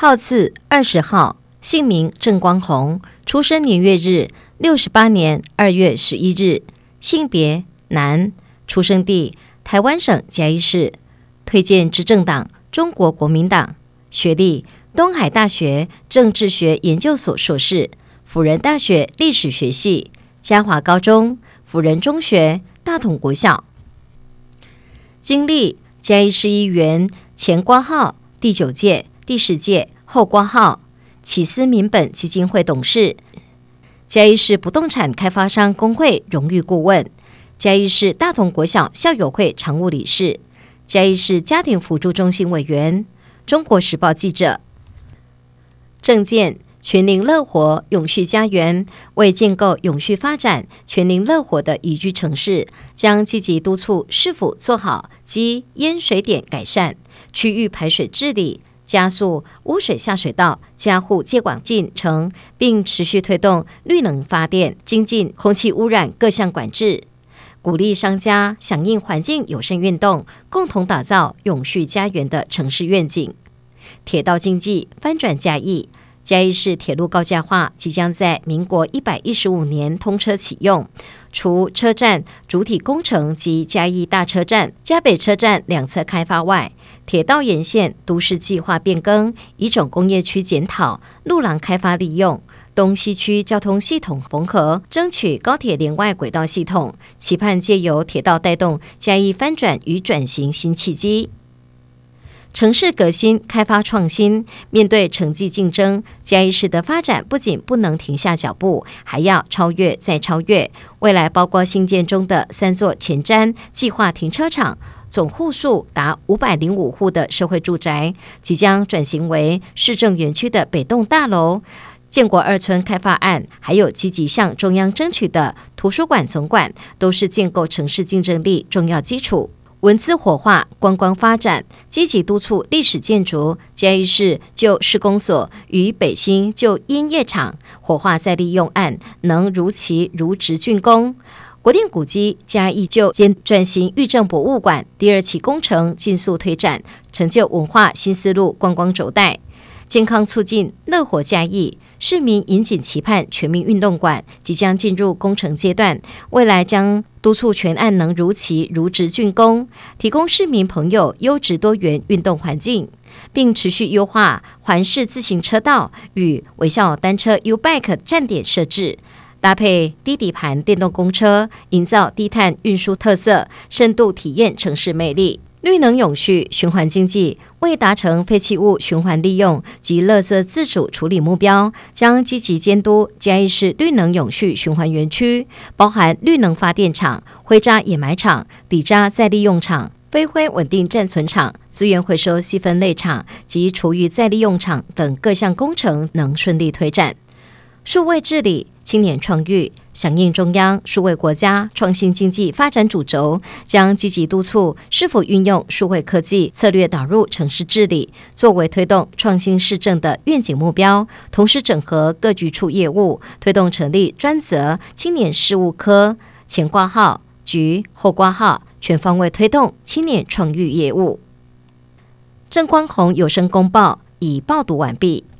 号次20号，姓名郑光宏，出生年月日68年2月11日，性别男，出生地台湾省嘉义市，推荐执政党中国国民党，学历东海大学政治学研究所硕士，辅仁大学历史学系，嘉华高中、辅仁中学、大同国小。经历嘉义市议员前挂号第9届、第10届后挂号，启思民本基金会董事，嘉义市不动产开发商工会荣誉顾问，嘉义市大同国小校友会常务理事，嘉义市家庭辅助中心委员，中国时报记者。政见全龄乐活永续家园，为建构永续发展全龄乐活的宜居城市，将积极督促市府做好积淹水点改善、区域排水治理，加速污水下水道家户接管进程，并持续推动绿能发电，精进空气污染各项管制，鼓励商家响应环境友善运动，共同打造永续家园的城市愿景。铁道经济翻转嘉义，嘉义市铁路高架化即将在民国115年通车启用，除车站主体工程及嘉义大车站、嘉北车站两侧开发外，铁道沿线都市计划变更，乙种工业区检讨、路廊开发利用，东西区交通系统缝合，争取高铁连外轨道系统，期盼借由铁道带动嘉义翻转与转型新契机。城市革新、开发创新，面对城际竞争，嘉义市的发展不仅不能停下脚步，还要超越再超越。未来包括新建中的3座前瞻计划停车场，总户数达505户的社会住宅，即将转型为市政园区的北栋大楼。建国2村开发案，还有积极向中央争取的图书馆总馆，都是建构城市竞争力重要基础。文资活化、观光发展，积极督促历史建筑，嘉义市就施工所与北新就烟叶厂活化再利用案，能如期如职竣工。国定古迹嘉义就兼转型预政博物馆第2期工程尽速推展，成就文化新思路观光轴带。健康促进乐活嘉义，市民引颈期盼全民运动馆即将进入工程阶段，未来将督促全案能如期如职竣工，提供市民朋友优质多元运动环境，并持续优化环市自行车道与微笑单车 U-Bike 站点设置，搭配低底盘电动公车，营造低碳运输特色，深度体验城市魅力。绿能永续循环经济，为达成废弃物循环利用及垃圾自主处理目标，将积极监督嘉义市绿能永续循环园区，包含绿能发电厂、灰渣掩埋场、底渣再利用场、非灰稳定暂存场、资源回收细分类厂及厨余再利用场等各项工程能顺利推展。数位治理、青年创育，响应中央数位国家创新经济发展主轴，将积极督促是否运用数位科技策略导入城市治理，作为推动创新市政的愿景目标。同时整合各局处业务，推动成立专责青年事务科，前挂号局后挂号，全方位推动青年创育业务。郑光宏有声公报已报读完毕。